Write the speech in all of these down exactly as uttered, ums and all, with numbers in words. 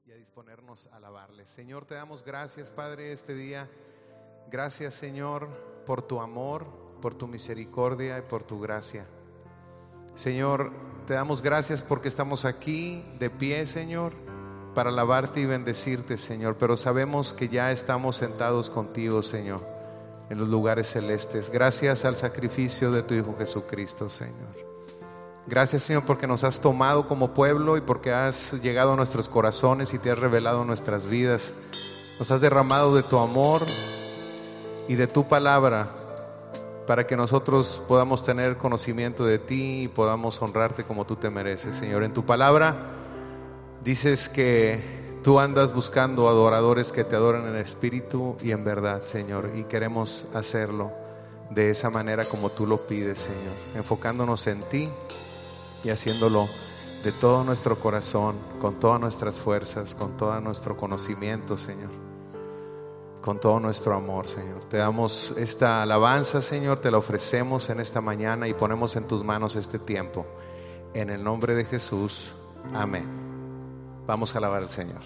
y a disponernos a alabarle. Señor, te damos gracias, Padre, este día. Gracias, Señor, por tu amor, por tu misericordia y por tu gracia. Señor, te damos gracias porque estamos aquí de pie, Señor, para alabarte y bendecirte, Señor. Pero sabemos que ya estamos sentados contigo, Señor, en los lugares celestes. Gracias al sacrificio de tu Hijo Jesucristo, Señor. Gracias, Señor, porque nos has tomado como pueblo y porque has llegado a nuestros corazones y te has revelado nuestras vidas. Nos has derramado de tu amor y de tu palabra para que nosotros podamos tener conocimiento de ti y podamos honrarte como tú te mereces, Señor. En tu palabra dices que tú andas buscando adoradores que te adoren en espíritu y en verdad, Señor, y queremos hacerlo de esa manera como tú lo pides, Señor, enfocándonos en ti y haciéndolo de todo nuestro corazón, con todas nuestras fuerzas, con todo nuestro conocimiento, Señor, con todo nuestro amor, Señor. Te damos esta alabanza, Señor, te la ofrecemos en esta mañana y ponemos en tus manos este tiempo. En el nombre de Jesús, amén. Vamos a alabar al Señor.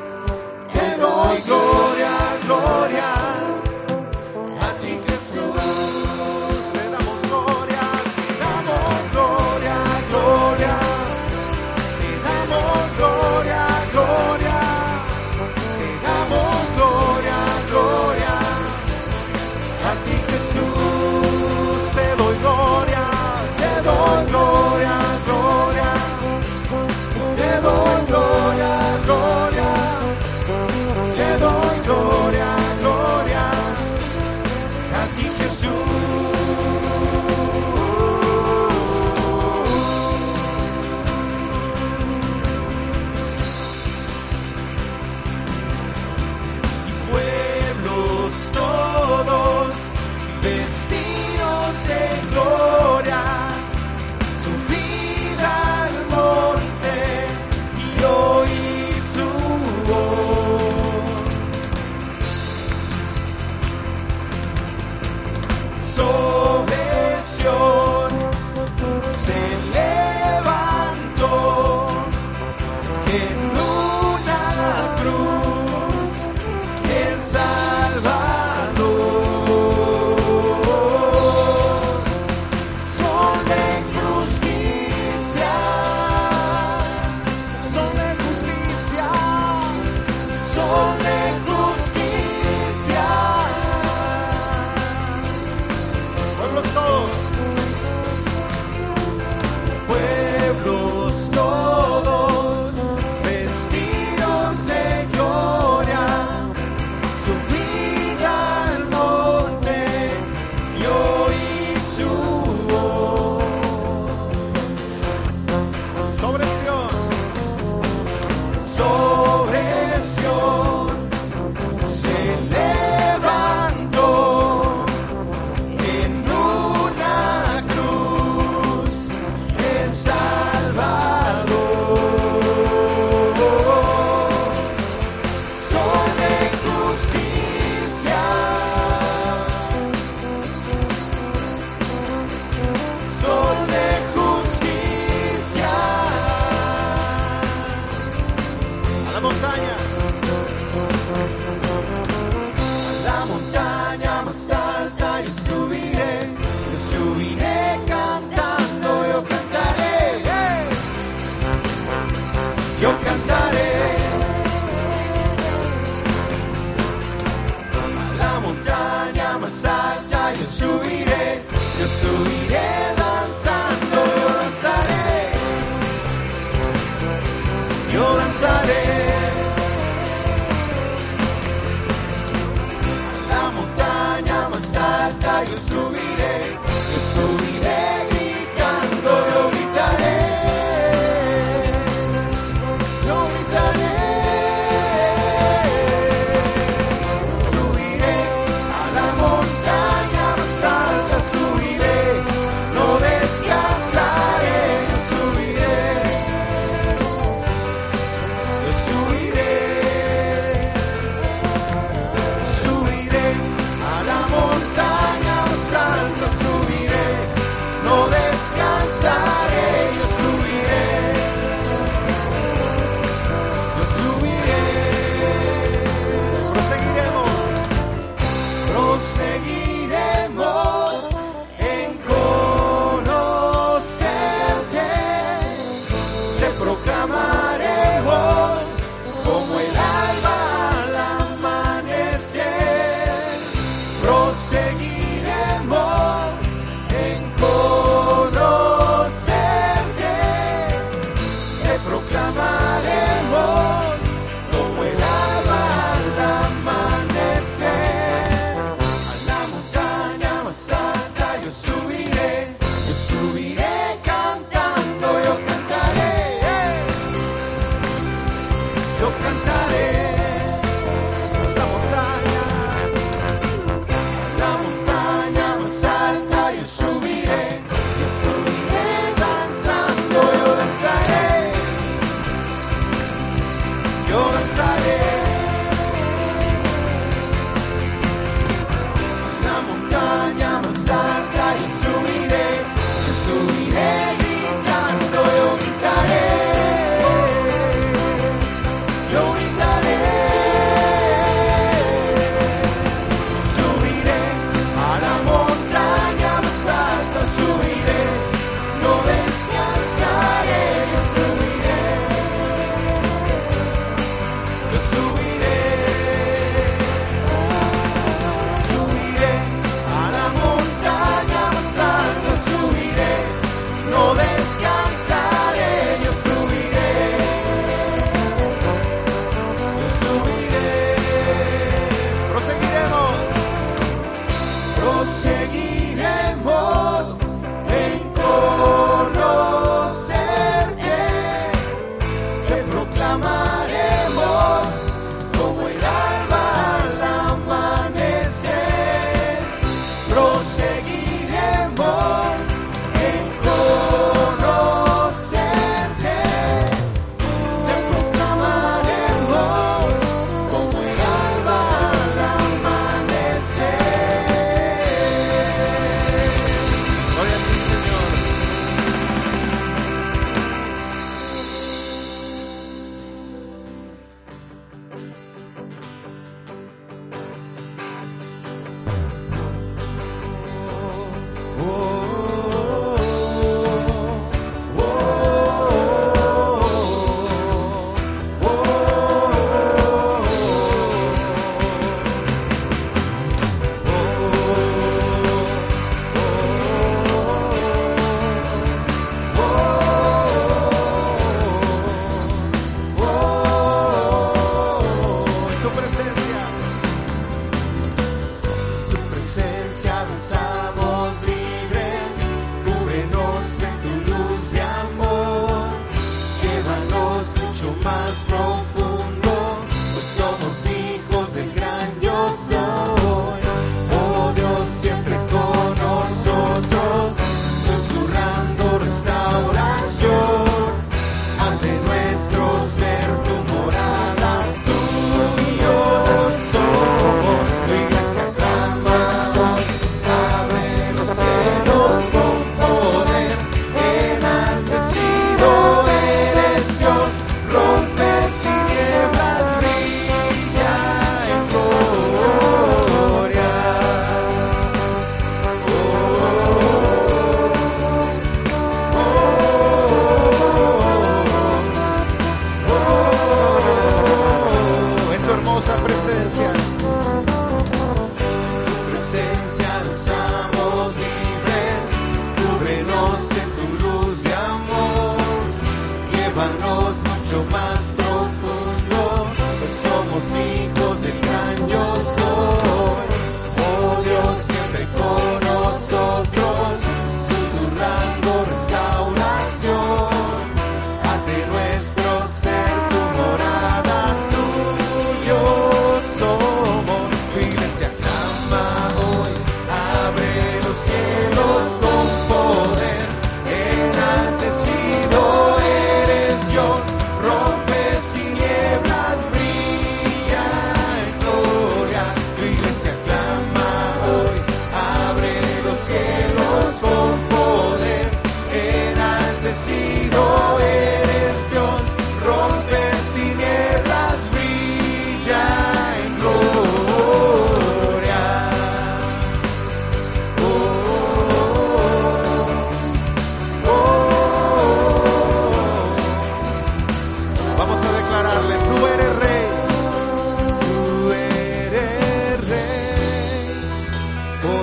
Gloria, a ti Jesús. sobre Sión se levantó en una cruz el Salvador. Son de justicia, son de justicia, son de justicia. Pueblos todos, pueblos todos, vestidos de gloria, subida al monte y oí su voz. Sobre Sión, sobre Sión se levantó en una cruz el Salvador. Son de justicia, son de justicia. A la montaña, a la montaña más alta yo subiré, yo subiré cantando, yo cantaré, ¡hey! Yo cantaré. A la montaña más alta yo subiré, yo subiré danzando, yo danzaré, yo danzaré. A la montaña más alta yo subiré, yo subiré gritando, yo gritaré, yo gritaré. Subiré a la montaña más alta, subiré, no descansaré, yo subiré, yo subiré, subiré a la montaña más alta, subiré, no descansaré, yo subiré, yo subiré. Proseguiremos, proseguiremos en conocerte, te proclamaremos como el alba al amanecer. Proseguiremos en conocerte, te proclamaremos como el alba al amanecer. A la montaña más alta yo subiré, yo subiré cantando, yo cantaré, ¡hey! Yo cantaré. A la montaña, a la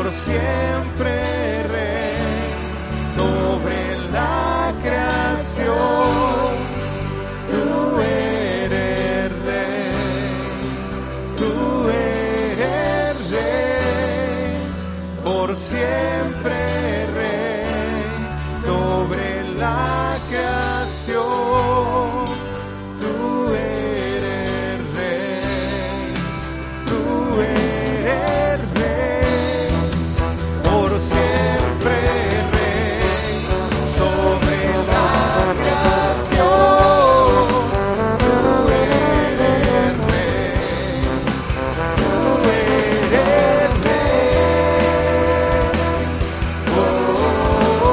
por siempre Rey sobre la creación. Tú eres Rey, tú eres Rey, por siempre Rey sobre la creación. Tú eres Rey, tú eres Rey, por siempre Rey sobre la creación. Tú eres Rey, tú eres Rey. Oh, oh,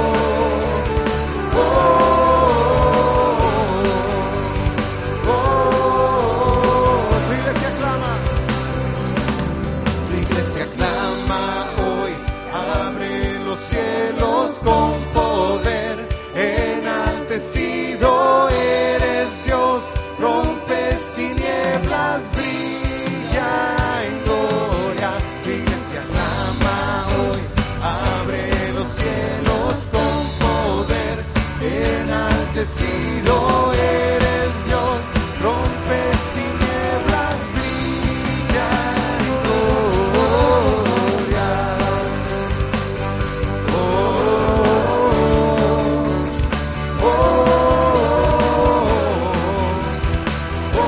oh, oh, oh. Tu iglesia clama, tu iglesia clama hoy, abre los cielos con poder, enaltecido eres Dios, rompes tinieblas, brilla en gloria. Tu iglesia clama hoy, abre los cielos con poder, enaltecido eres Dios, rompes tinieblas, brilla en gloria. Oh, oh, oh, oh, oh.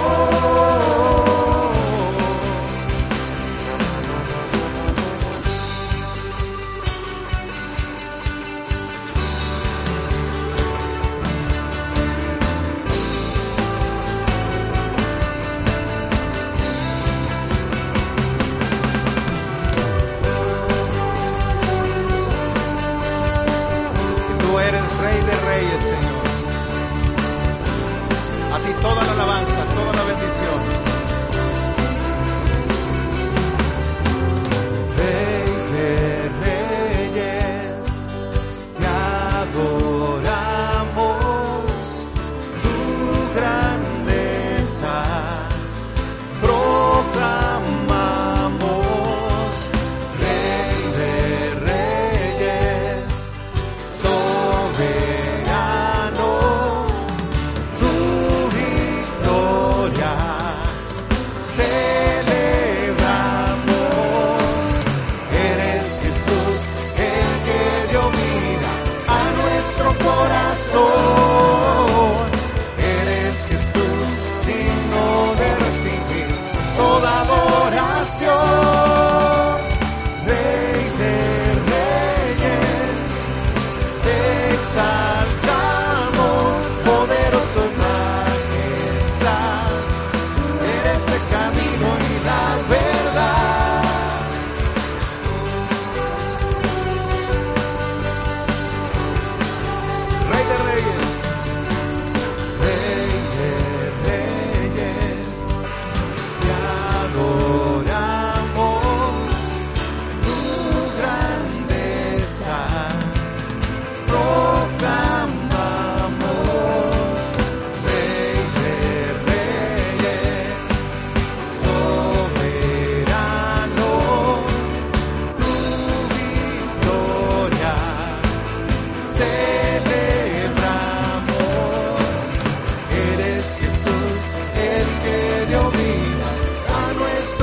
Tú eres Rey de Reyes, Señor. A ti toda la alabanza, toda la bendición. Rey de Reyes, te adoramos, tu grandeza proclamamos. Rey de Reyes, soberano, tu victoria celebramos. Eres Jesús el que dio vida a nuestro corazón. Eres Jesús digno de recibir toda adoración. Rey de Reyes, te exaltamos, poderoso en majestad. Eres el camino y la verdad. Rey de Reyes, Rey de Reyes, te adoramos, tu grandeza proclamamos. Rey de Reyes, soberano, tu victoria celebramos. Eres Jesús el que dio vida a nuestro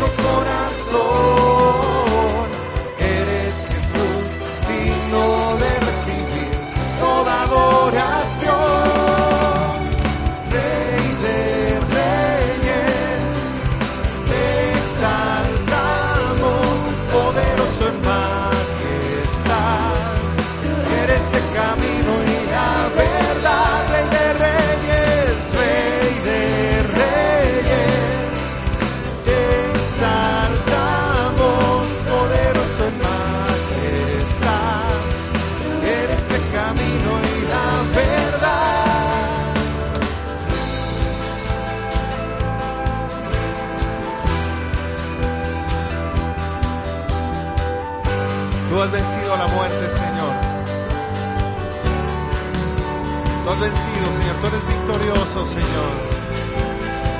corazón. Eres Jesús digno de recibir toda adoración. Rey de Reyes, te exaltamos, poderoso en majestad. Eres el camino y la verdad. Rey de Reyes, Rey de Reyes, te exaltamos, poderoso en majestad. Eres el camino y la verdad. Tú has vencido la muerte, Señor. Tú has vencido, Señor. Tú eres victorioso, Señor.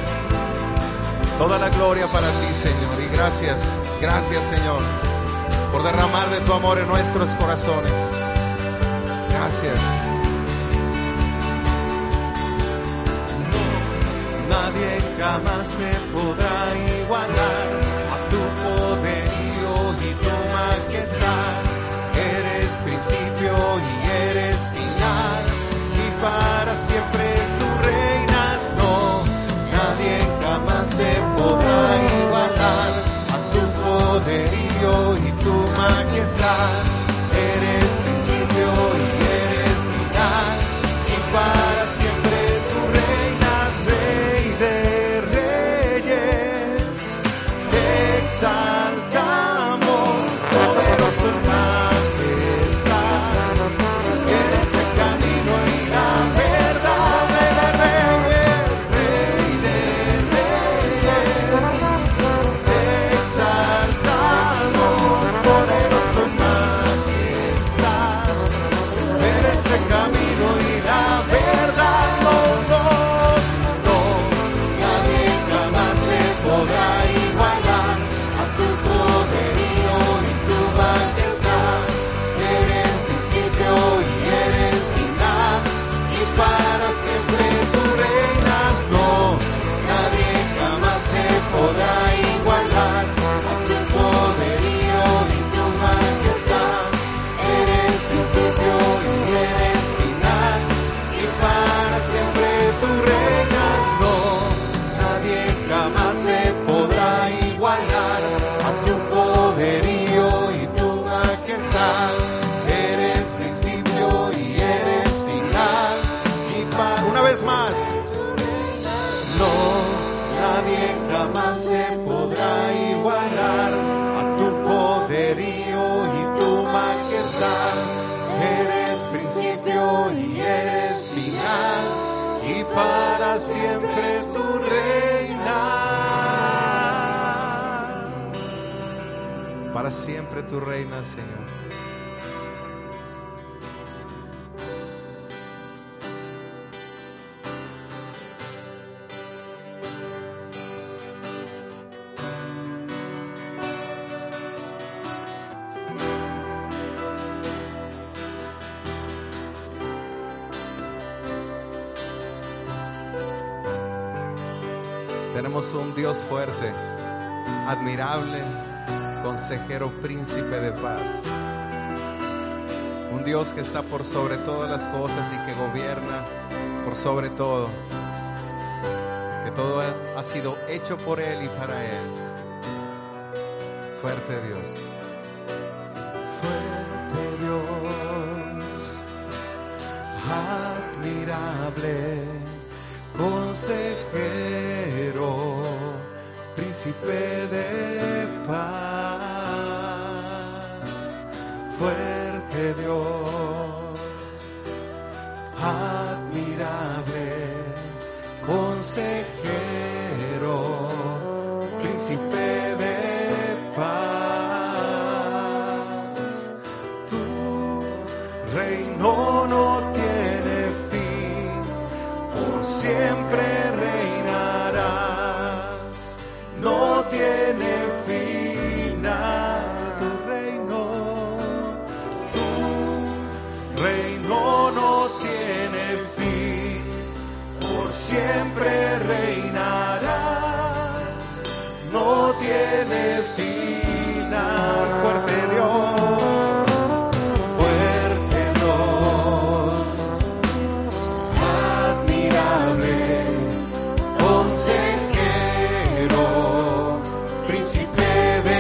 Toda la gloria para ti, Señor. Y gracias, gracias, Señor, por derramar de tu amor en nuestros corazones. Gracias. No, nadie jamás se podrá igualar a tu poderío y tu majestad. Eres principio y eres final, y para siempre tú reinas. No, nadie jamás se podrá igualar a tu poderío y tu majestad. Eres principio y eres final, y para siempre tú reinas. Rey de reyes, te exaltamos, poderoso en majestad. Eres el camino y la verdad. Rey de reyes, Rey de reyes, te exaltamos, poderoso en majestad. Eres el camino y la verdad. No, no, no, nadie jamás se podrá igualar a tu poderío y tu majestad. Eres principio y eres final, y para siempre tú reinas. No, nadie jamás se podrá igualar a tu poderío y tu majestad. Eres principio y eres final, y para siempre tú reinas. No, nadie jamás se podrá igualar a tu poderío y tu majestad. Eres principio y eres final, y para... Una vez más. No, nadie jamás se podrá igualar a tu poderío y tu majestad. Eres principio y eres final, y para siempre tú reinas. Para siempre tú reinas, Señor. Tenemos un Dios fuerte, admirable, consejero, príncipe de paz. Un Dios que está por sobre todas las cosas y que gobierna por sobre todo. Que todo ha sido hecho por Él y para Él. Fuerte Dios. Fuerte Dios, admirable, consejero, príncipe de paz. Fuerte Dios, admirable, consejero, príncipe de paz. Tu reino no tiene fin, por siempre reinarás, no tiene final tu reino, tu reino no tiene fin, por siempre reinarás, no tiene final. Fuerte Dios, fuerte Dios, admirable, consejero, príncipe de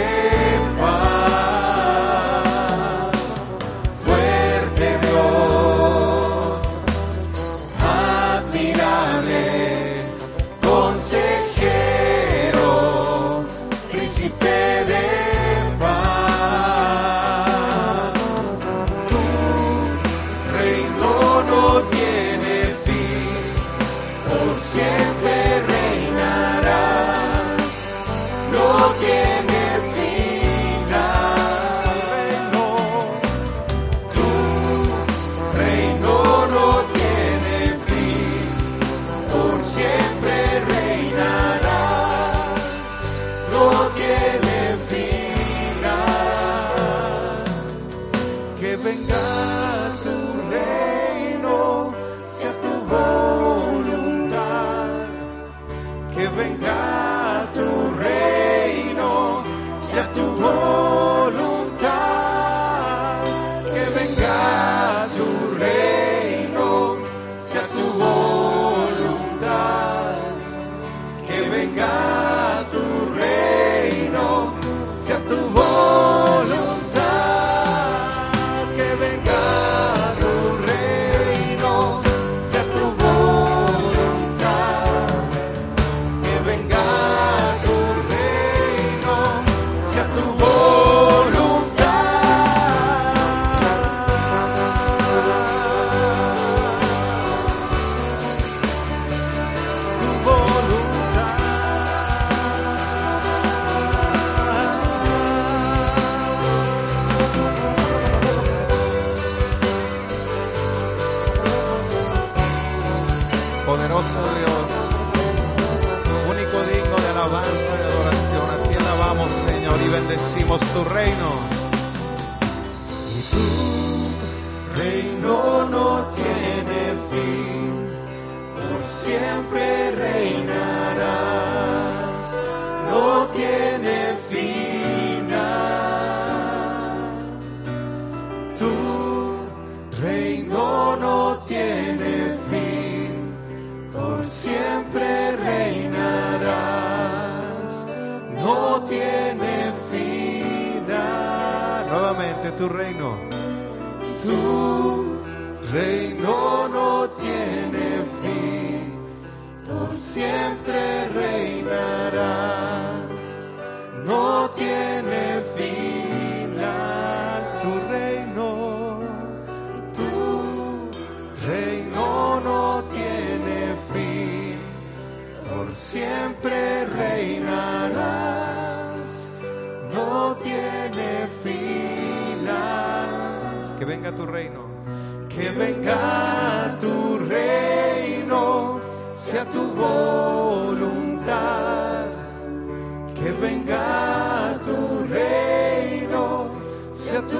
paz. Fuerte Dios, admirable, consejero, príncipe de paz. Tu reino no tiene fin, por siempre reinarás, no tiene final. Reino, tu reino no tiene fin, por siempre reinarás, no tiene fin. sea tu voluntad, que venga tu reino, sea tu voluntad, que venga tu reino, sea tu voluntad. Poderoso Dios, único digno de alabanza y adoración, a ti alabamos, Señor, y bendecimos tu reino. Y tu reino no tiene fin, por siempre reinarás, no tiene final. Tu reino no tiene fin, por siempre reinarás, no tiene final. Nuevamente, tu reino, tu reino no tiene fin, por siempre reinarás, no tiene final. Tu reino, tu reino no tiene fin, por siempre reinarás, no tiene final. Que venga tu reino, que venga tu reino, sea tu voluntad, que venga tu reino, sea tu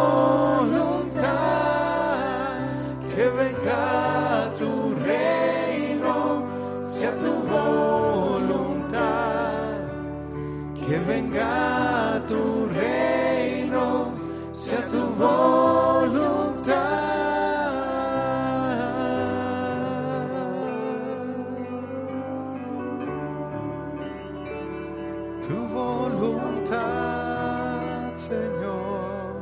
voluntad, que venga tu reino, sea tu voluntad, que venga tu reino, sea tu voluntad. Tu voluntad, Señor,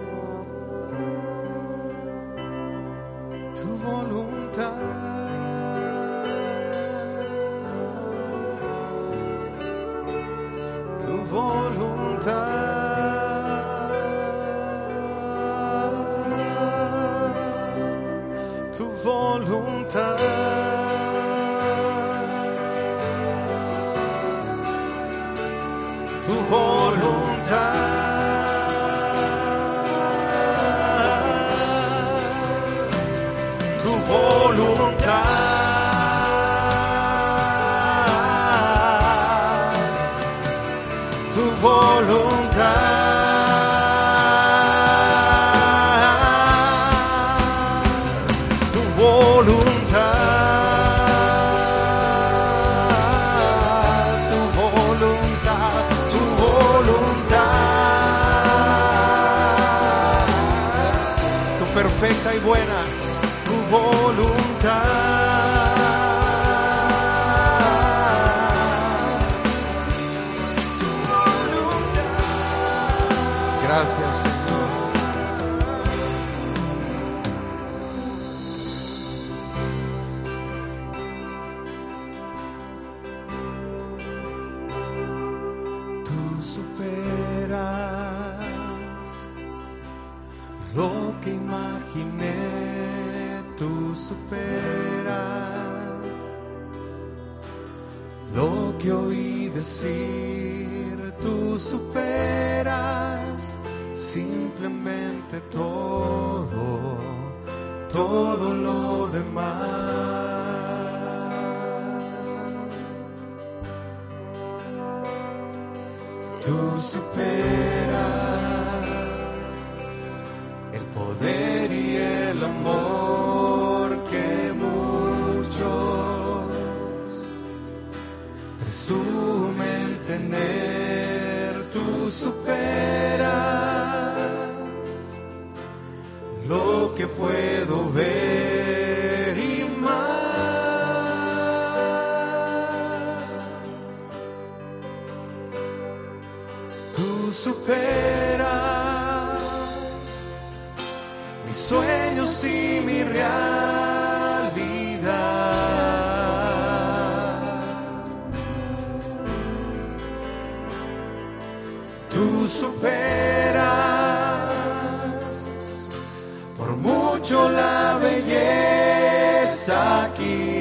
tu voluntad. Tu voluntad, tu voluntad, tu voluntad, tu voluntad, tu voluntad, tu voluntad, tu voluntad, tu voluntad, tu perfecta y buena, tu voluntad. Gracias, Señor. Tú superas lo que imaginé, tú superas lo que oí decir, tú superas simplemente todo, todo lo demás. Tú superas el poder y el amor que muchos presumen tener. Tú superas lo que puedo ver y más. Tú Tú superas mis sueños y mi realidad. Tú superas por mucho la belleza aquí.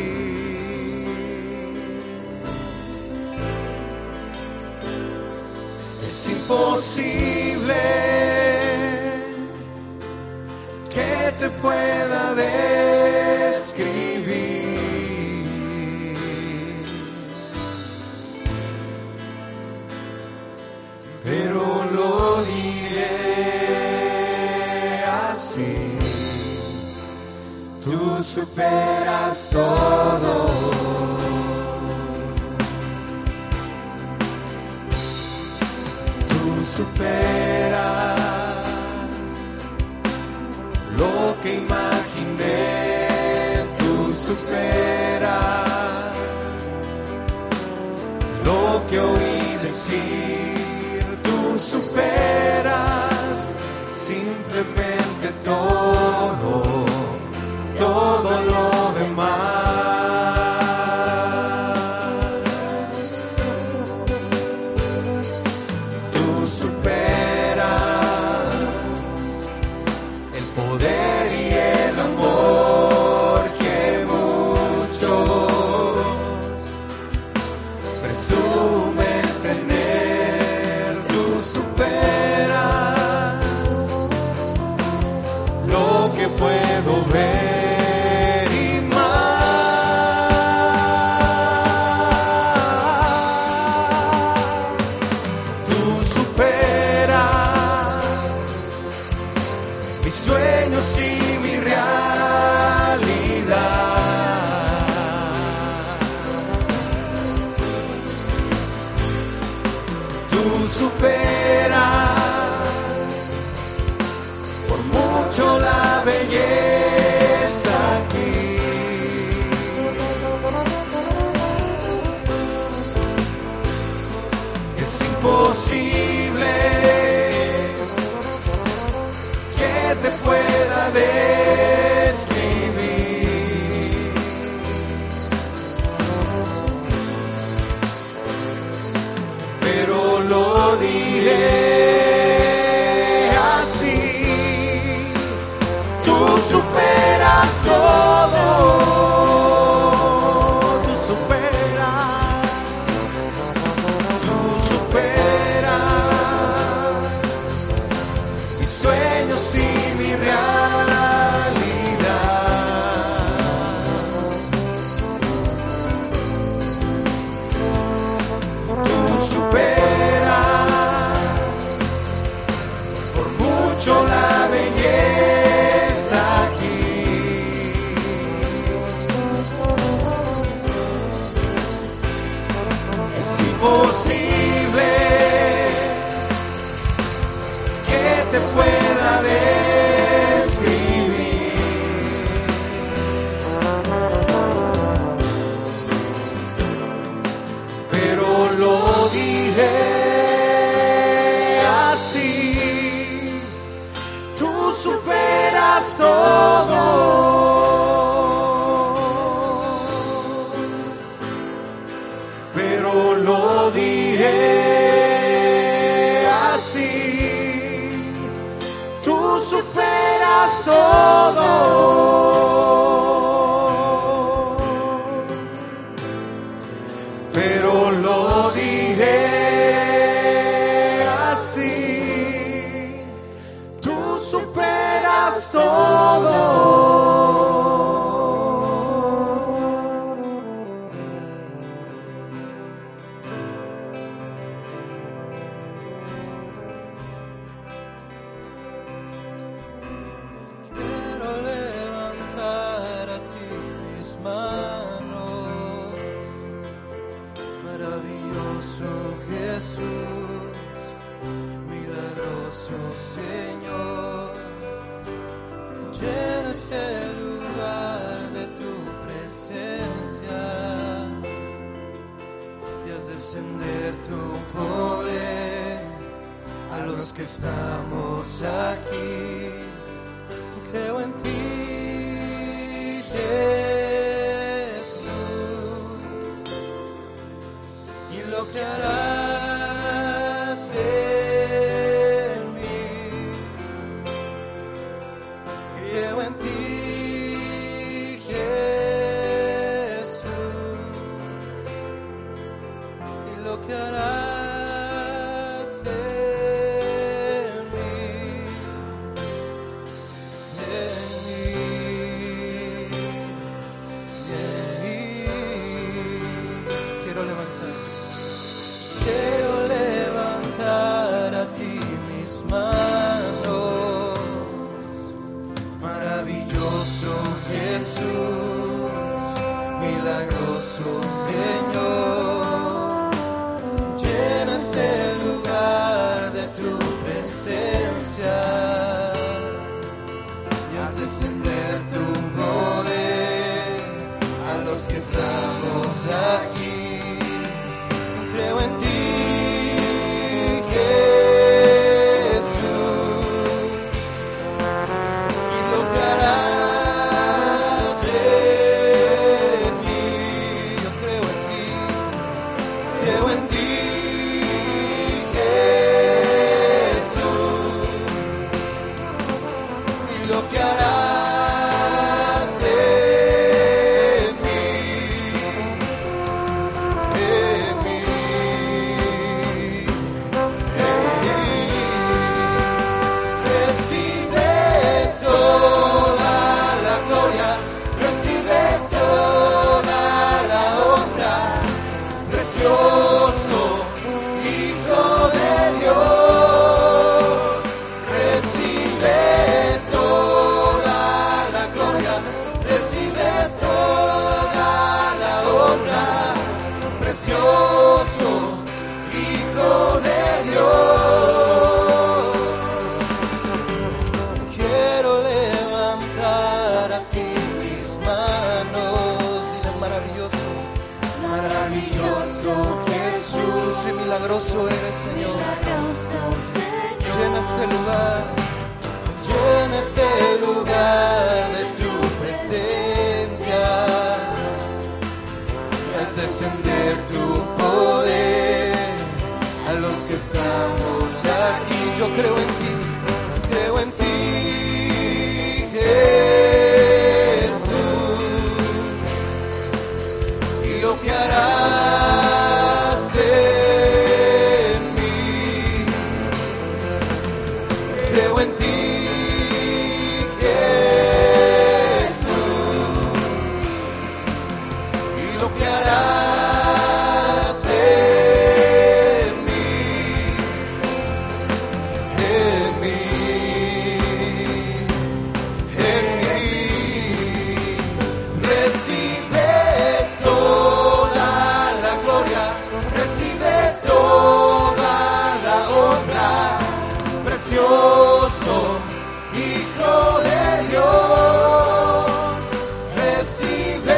Es imposible que te pueda describir, pero lo diré así: tú superas todo. Superas lo que imaginé, tú superas lo que oí decir, tú superas simplemente todo, todo lo demás. Imposible que te pueda describir, pero lo diré así: tú superas todo. Imposible que te pueda describir, pero lo diré así: tú superas todo. Lo diré así: tú superas todo, pero lo diré así: tú superas todo. Jesús, milagroso Señor, llena este lugar de tu presencia y haz descender tu poder a los que estamos aquí. Creo en ti, Jesús, y lo que harás en mí. Creo en ti, que harás en mí, en mí, en mí. Quiero levantar, quiero levantar a ti mis manos, maravilloso Jesús, milagroso Señor. Este lugar de tu presencia y haz descender tu poder a los que estamos aquí. Creo en ti, Jesús, y lo que harás en mí. Yo creo en ti, creo en ti. Lo que harás en mí, en mí, en mí. Recibe toda la gloria, recibe toda la honra, precioso Hijo de Dios. Recibe precioso Hijo de Dios. Quiero levantar a ti mis manos. Dile maravilloso, maravilloso Jesús, y milagroso eres, Señor. Llena este lugar, llena este lugar de tu presencia. Haz descender tu poder a los que estamos aquí. Yo creo en ti, creo en ti, Jesús, y lo que harás en mí. Creo en ti, que harás en mí, en mí, en mí. Recibe toda la gloria, recibe toda la honra, precioso Hijo de Dios. Recibe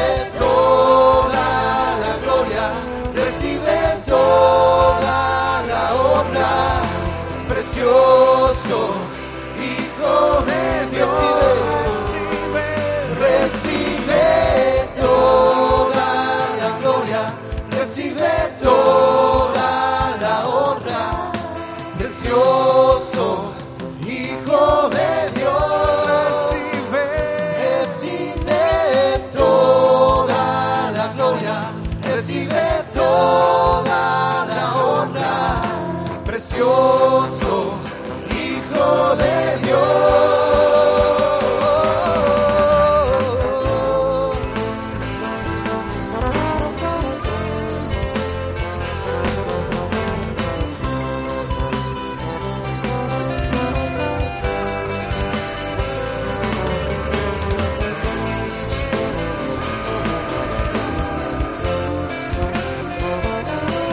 precioso Hijo de Dios. Recibe, recibe toda la gloria, recibe toda la honra, precioso Hijo de Dios. Recibe, recibe toda la gloria, recibe toda la honra, precioso Hijo de Dios.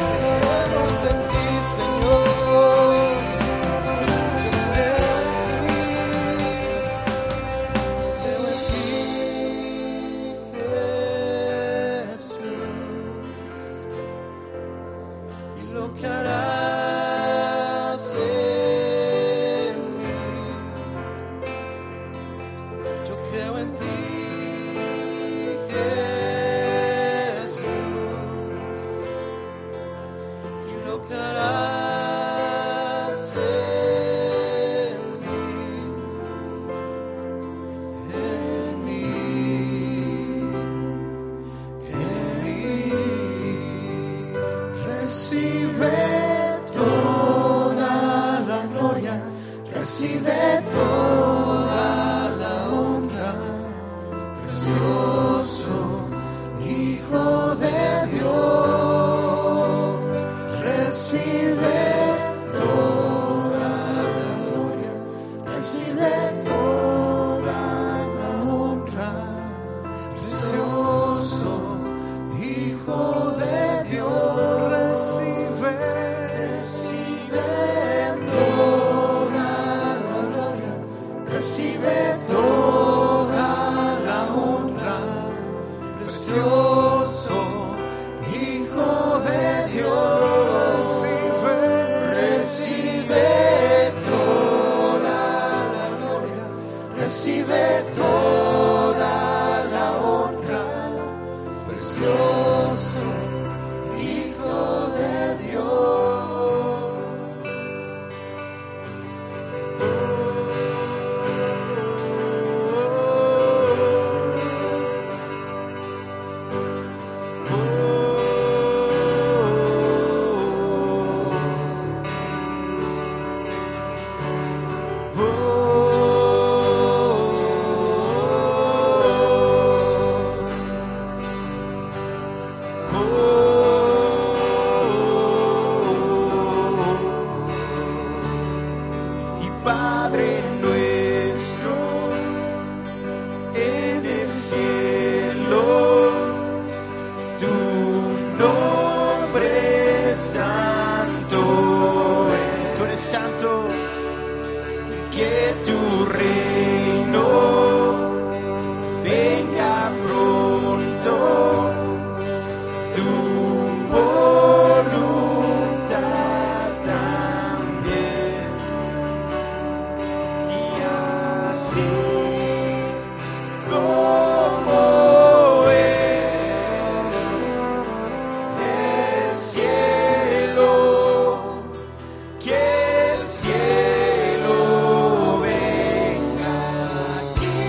Creemos en ti, Señor. Yo creo recibe toda la honra, precioso Hijo de Dios, recibe toda la gloria, recibe toda la honra, precioso Hijo de Dios, recibe, recibe toda la gloria, recibe toda la honra, precioso Hijo de Dios, recibe, recibe toda la gloria, recibe toda la honra, precioso Hijo de Dios. Y Padre nuestro en el cielo, tu nombre santo es, tú eres santo, que tu reino venga pronto, tu voluntad también, y así como es el cielo, que el cielo venga aquí,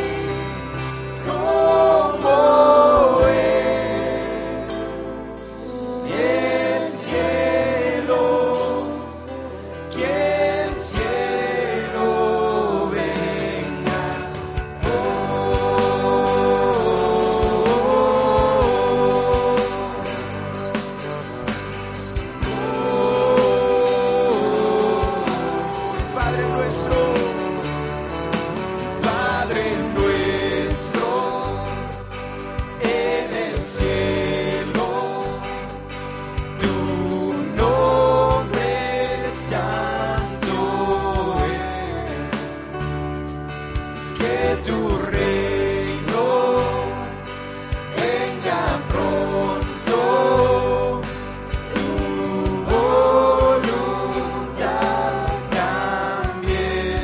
como es el cielo, que el cielo venga. Padre nuestro, Padre nuestro en el cielo, tu nombre santo es, que tu reino venga pronto, tu voluntad también,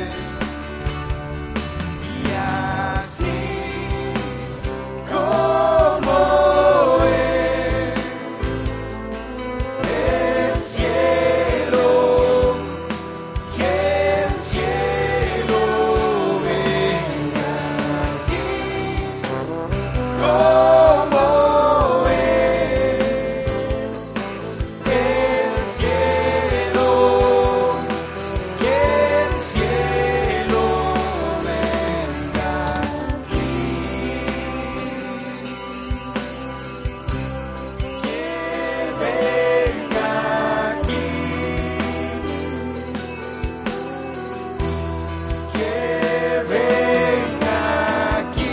y así como es el cielo, que el cielo venga aquí, como es el cielo, que el cielo venga aquí, que venga aquí, que venga aquí,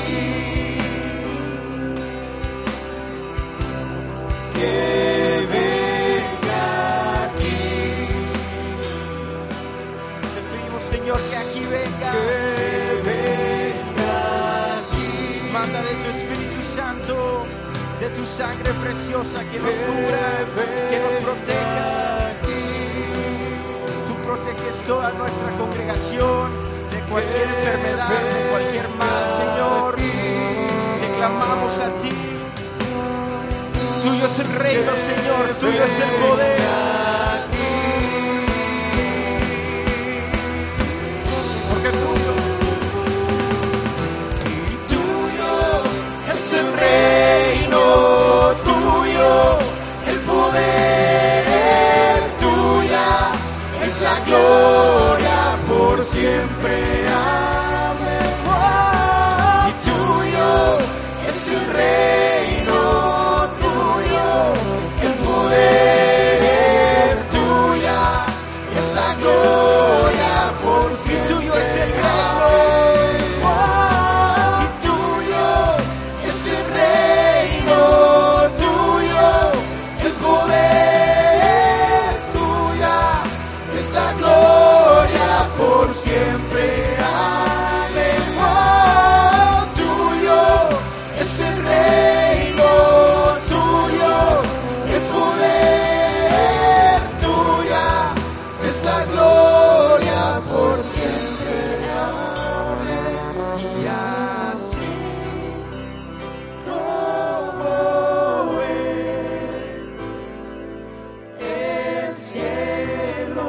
que venga aquí. Te pedimos, Señor, que aquí venga, que venga aquí. Manda de tu Espíritu Santo, de tu sangre preciosa que nos cura, que nos proteja. Tú proteges toda nuestra congregación de cualquier enfermedad, de cualquier mal, Señor. Te clamamos a ti. Tuyo es el reino, Señor, tuyo es el poder. Porque tuyo, y tuyo es el reino, tuyo el poder, es tuya, es la gloria por siempre. Amén. Oh, y tuyo es el reino, tuyo el poder es tuya, es la gloria por siempre. Y tuyo es el reino. Por siempre, amén. Oh, tuyo es el reino, tuyo el poder es tuya, es la gloria por siempre, amén. Y así como en el cielo,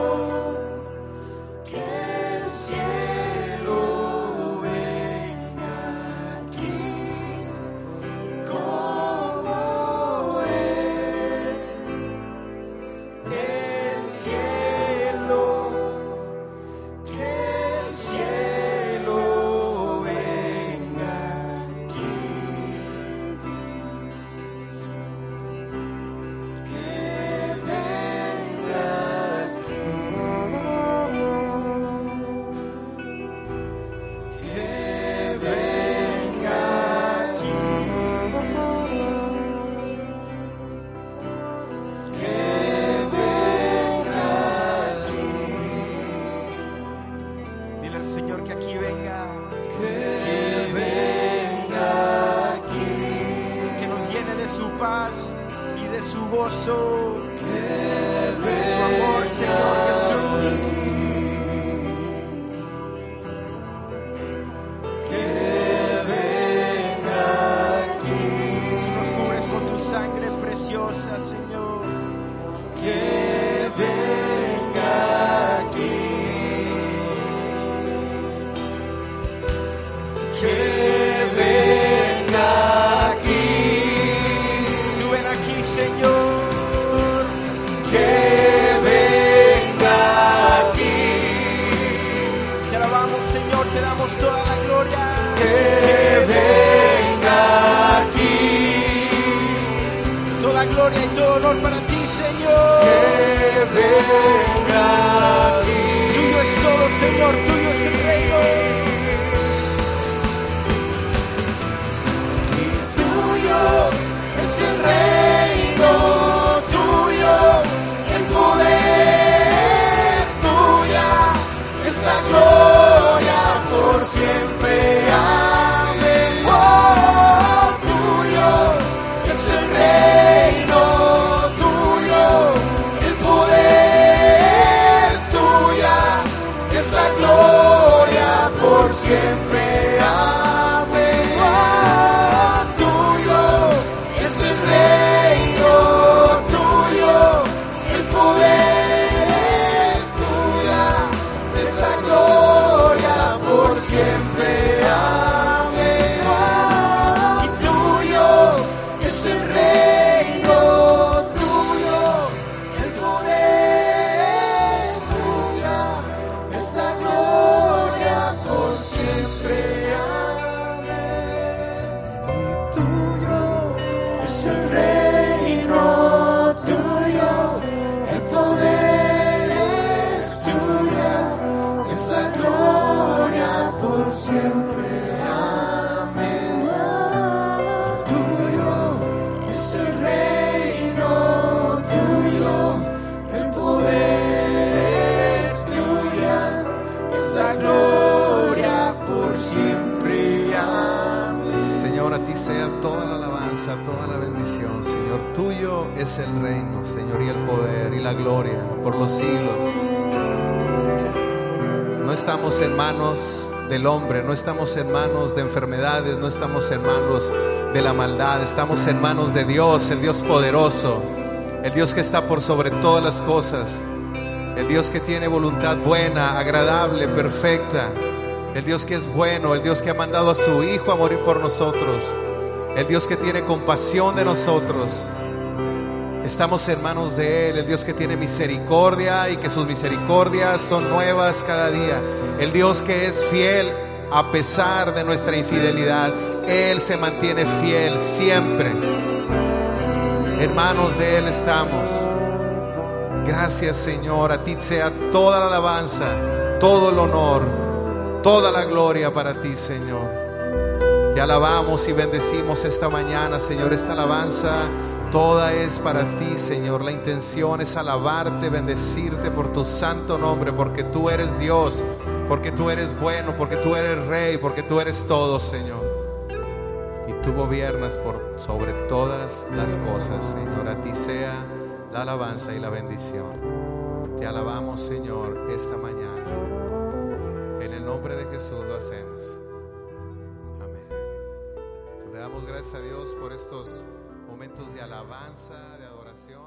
toda la bendición, Señor. Tuyo es el reino, Señor, y el poder y la gloria por los siglos. No estamos en manos del hombre, no estamos en manos de enfermedades, no estamos en manos de la maldad, estamos en manos de Dios, el Dios poderoso, el Dios que está por sobre todas las cosas, el Dios que tiene voluntad buena, agradable, perfecta, el Dios que es bueno, el Dios que ha mandado a su Hijo a morir por nosotros, el Dios que tiene compasión de nosotros, Estamos en manos de Él, el Dios que tiene misericordia y que sus misericordias son nuevas cada día. El Dios que es fiel a pesar de nuestra infidelidad. Él se mantiene fiel siempre. En manos de Él estamos. Gracias, Señor. A ti sea toda la alabanza, todo el honor, toda la gloria para ti, Señor. Te alabamos y bendecimos esta mañana, Señor. Esta alabanza toda es para ti, Señor. La intención es alabarte, bendecirte por tu santo nombre, porque tú eres Dios, porque tú eres bueno, porque tú eres Rey, porque tú eres todo, Señor. Y tú gobiernas por sobre todas las cosas, Señor. A ti sea la alabanza y la bendición. Te alabamos, Señor, esta mañana. En el nombre de Jesús lo hacemos. Amén. Le damos gracias a Dios por estos momentos de alabanza, de adoración.